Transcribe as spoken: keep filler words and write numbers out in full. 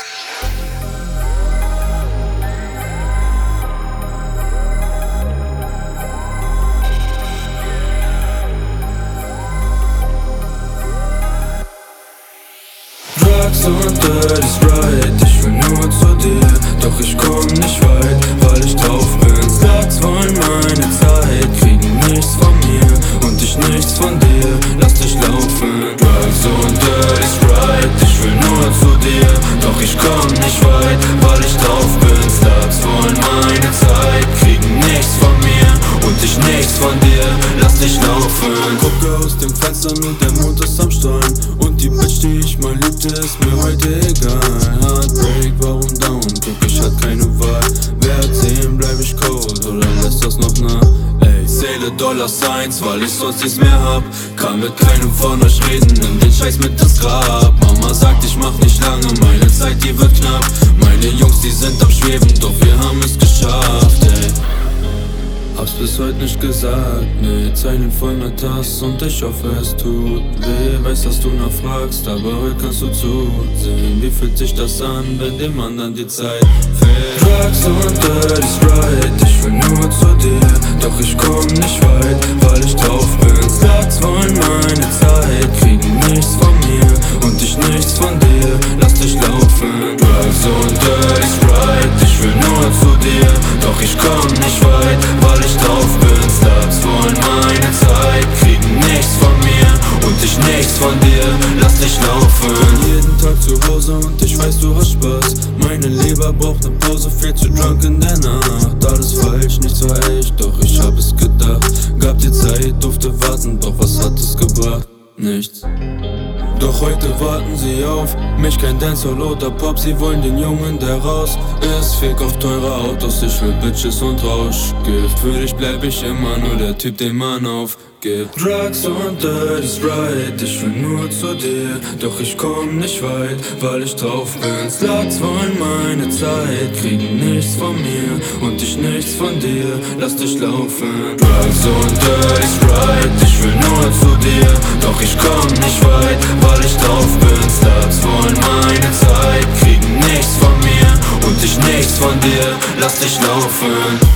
Drugs und Dirty Sprite, ich will nur zu dir, doch ich komm nicht weit, weil ich drauf bin. Sluts wollen meine Zeit, kriegen nichts von mir und ich nichts von dir, lass dich laufen. Drugs und Dirty Sprite, ich will nur zu dir, doch ich komm nicht weit, weil ich drauf bin. Sluts wollen meine Zeit, kriegen nichts von mir und ich nichts von dir, lass dich laufen. Gucke aus dem Fenster, nur der Mond ist am Steuern und die Bitch, die ich mal liebte, ist mir heute egal. Heartbreak, warum down? Guck, ich hat keine Wahl. Wer erzählen, bleib ich cold oder lässt das noch nach? Ey, Seele Dollar Signs, weil ich sonst nichts mehr hab. Kann mit keinem von euch reden, nimm den Scheiß mit ins Grab. Mama sagt, ich mach nicht lange, meine Zeit, die wird knapp. Meine Jungs, die sind am Schweben, doch wir haben es geschafft, ey. Hab's bis heute nicht gesagt, ne, Zeilen voll mit Hass und ich hoffe es tut weh. Weiß, dass du nachfragst, aber heute kannst du zusehen. Wie fühlt sich das an, wenn dem anderen die Zeit fehlt? Drugs und Dirty Sprite, ich will nur zu dir, doch ich komm nicht weit, weil ich drauf bin. Sluts wollen meine Zeit, kriegen nichts von mir und ich nichts von dir, lass dich laufen. Drugs und Dirty Sprite, ich will nur zu dir, doch ich komm nicht weit, weil ich drauf bin. Sluts wollen meine Zeit, kriegen nichts von mir und ich nichts von dir, lass dich laufen. Jeden Tag zu Hause und ich weiß, du hast Spaß. Meine Leber braucht ne Pause, viel zu drunk in der Nacht. Alles falsch, nichts war echt, doch ich hab es gedacht. Gab dir Zeit, durfte warten, doch was hat es gebracht? Nichts. Doch heute warten sie auf mich, kein Dancehall oder Pop, sie wollen den Jungen, der raus ist. Fick auf teure Autos, ich will Bitches und Rauschgift. Für dich bleib ich immer nur der Typ, den man aufgibt. Drugs und Dirty Sprite, ich will nur zu dir, doch ich komm nicht weit, weil ich drauf bin. Sluts wollen meine Zeit, kriegen nichts von mir und ich nichts von dir, lass dich laufen. Drugs und Dirty Sprite, ich will nur zu dir, doch ich komm nicht weit, weil ich drauf bin. Sluts wollen meine Zeit, kriegen nichts von mir und ich nichts von dir, lass dich laufen.